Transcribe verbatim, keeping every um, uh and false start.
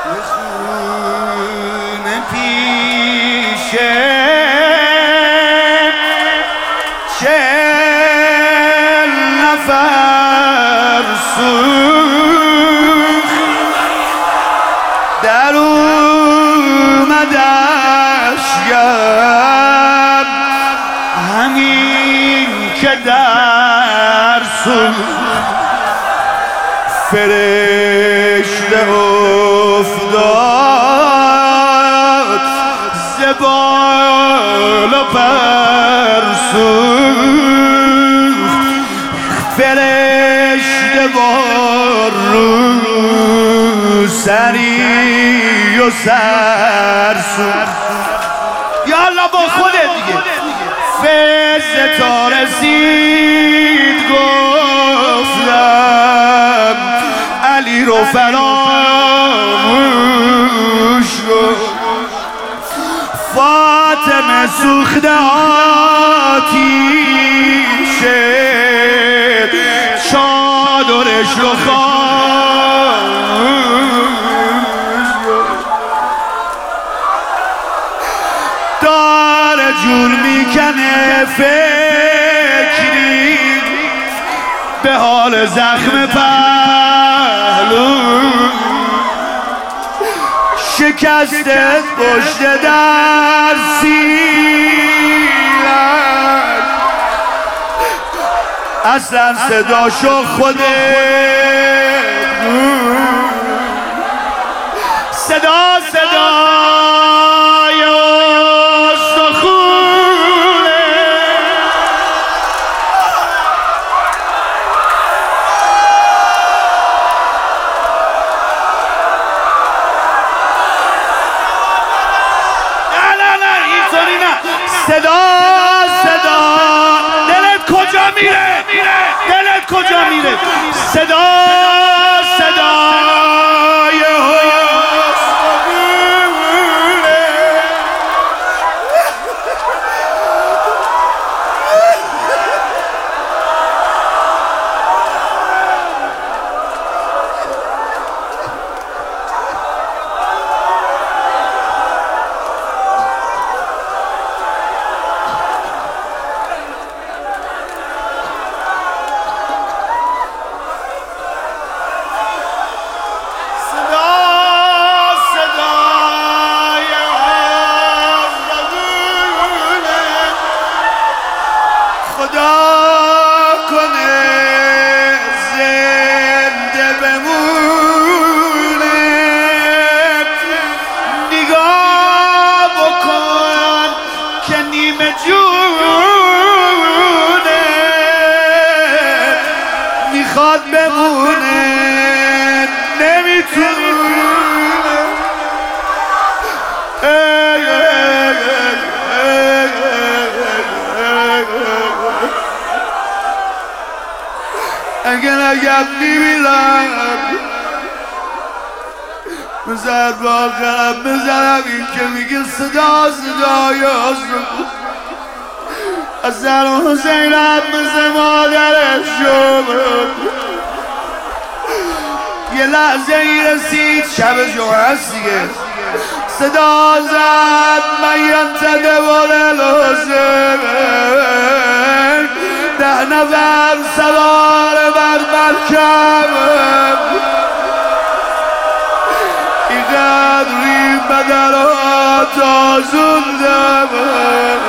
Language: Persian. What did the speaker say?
خون پیشه چل نفر سوخت در اومدش یم همین که در سوخت فرشته افتاد زبال و پر سوخت فرشته بار رو سری و سر سوخت. یالا با خودت دیگه فیض تا رسید گفتم علی رو فراموش کن فاطمه سوخته آتیشه چادرش رو خاموش کن داره جور میکنه فکری به حال زخم پهلو شکستت پشت در سیلک اصلا صداشو خودت صدا صدای استخونه نه نه نه اینطوری نه صدا صدا دلت کجا میره دلت کجا میره صدا صدای استخونه میخواد بمونه نمیتونه اگه نگم میمیرم بذار با آخرم بذارم این که میگه صدا صدای آسمون حسن و حسینم مثل مادرش شد یه لحظه ای رسید شب جمعه است دیگه صدا زد من ینتده بال الحسین ده نفر سوار بر مرکب اینقدر این بدن ها تازوندم